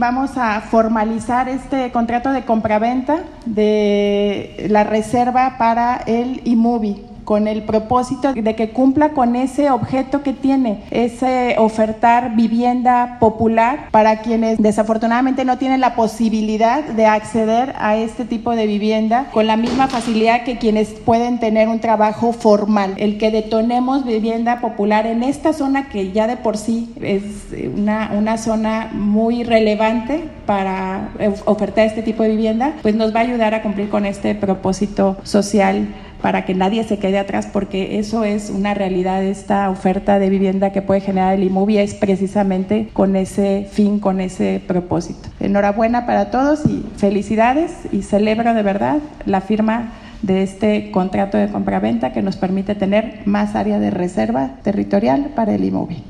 Vamos a formalizar este contrato de compraventa de la reserva para el IMUBI, con el propósito de que cumpla con ese objeto que tiene, ese ofertar vivienda popular para quienes desafortunadamente no tienen la posibilidad de acceder a este tipo de vivienda con la misma facilidad que quienes pueden tener un trabajo formal. El que detonemos vivienda popular en esta zona, que ya de por sí es una zona muy relevante para ofertar este tipo de vivienda, pues nos va a ayudar a cumplir con este propósito social, para que nadie se quede atrás, porque eso es una realidad. Esta oferta de vivienda que puede generar el IMUBI es precisamente con ese fin, con ese propósito. Enhorabuena para todos y felicidades, y celebro de verdad la firma de este contrato de compraventa que nos permite tener más área de reserva territorial para el IMUBI.